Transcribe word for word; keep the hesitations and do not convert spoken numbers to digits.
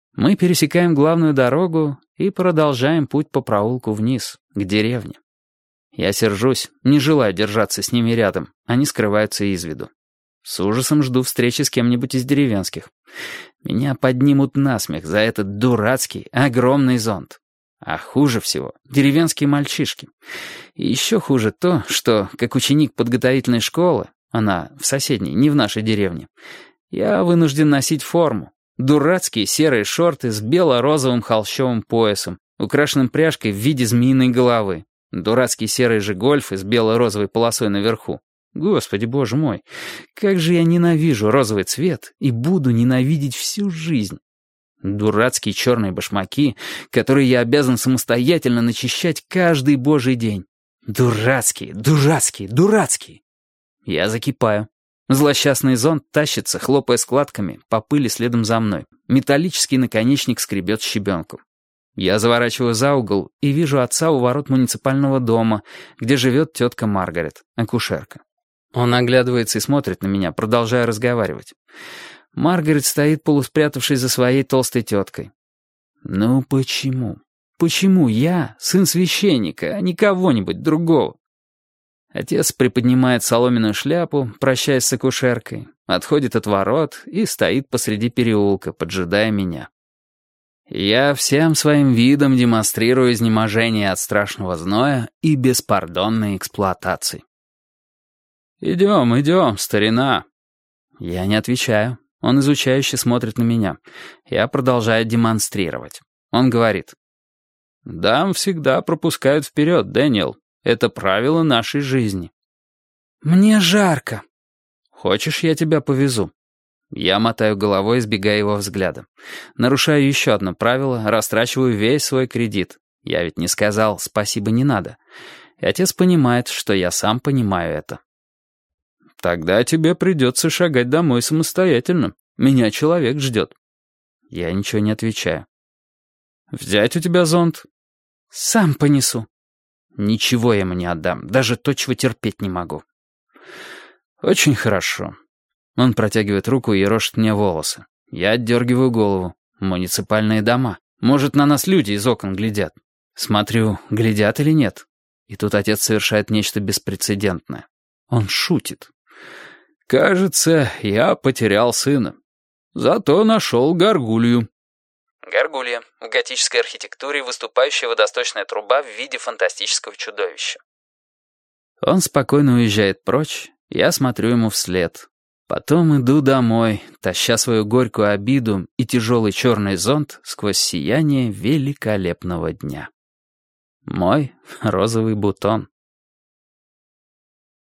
Мы пересекаем главную дорогу и продолжаем путь по проулку вниз, к деревне. Я сержусь, не желаю держаться с ними рядом, они скрываются из виду. С ужасом жду встречи с кем-нибудь из деревенских. Меня поднимут насмех за этот дурацкий, огромный зонт. А хуже всего — деревенские мальчишки. И еще хуже то, что, как ученик подготовительной школы, она в соседней, не в нашей деревне, я вынужден носить форму. Дурацкие серые шорты с бело-розовым холщовым поясом, украшенным пряжкой в виде змеиной головы. Дурацкие серые же гольфы с бело-розовой полосой наверху. Господи, боже мой, как же я ненавижу розовый цвет и буду ненавидеть всю жизнь. Дурацкие черные башмаки, которые я обязан самостоятельно начищать каждый божий день. Дурацкие, дурацкие, дурацкие. Я закипаю. Злосчастный зонт тащится, хлопая складками, по пыли следом за мной. Металлический наконечник скребет щебенку. Я заворачиваю за угол и вижу отца у ворот муниципального дома, где живет тетка Маргарет, акушерка. Он оглядывается и смотрит на меня, продолжая разговаривать. Маргарет стоит, полуспрятавшись за своей толстой теткой. Ну почему? Почему я сын священника, а не кого-нибудь другого? Отец приподнимает соломенную шляпу, прощаясь с акушеркой, отходит от ворот и стоит посреди переулка, поджидая меня. Я всем своим видом демонстрирую изнеможение от страшного зноя и беспардонной эксплуатации. «Идем, идем, старина». Я не отвечаю. Он изучающе смотрит на меня. Я продолжаю демонстрировать. Он говорит: «Дам всегда пропускают вперед, Дэниел. Это правило нашей жизни». «Мне жарко». «Хочешь, я тебя повезу?» Я мотаю головой, избегая его взгляда. Нарушаю еще одно правило, растрачиваю весь свой кредит. Я ведь не сказал «спасибо, не надо». И отец понимает, что я сам понимаю это. «Тогда тебе придется шагать домой самостоятельно. Меня человек ждет». Я ничего не отвечаю. «Взять у тебя зонт?» «Сам понесу». Ничего я ему не отдам, даже то, чего терпеть не могу. «Очень хорошо». Он протягивает руку и ерошит мне волосы. Я отдергиваю голову. Муниципальные дома. Может, на нас люди из окон глядят. Смотрю, глядят или нет. И тут отец совершает нечто беспрецедентное. Он шутит. «Кажется, я потерял сына. Зато нашел горгулью». Горгулья. В готической архитектуре выступающая водосточная труба в виде фантастического чудовища. Он спокойно уезжает прочь. Я смотрю ему вслед. Потом иду домой, таща свою горькую обиду и тяжелый черный зонт сквозь сияние великолепного дня. Мой розовый бутон.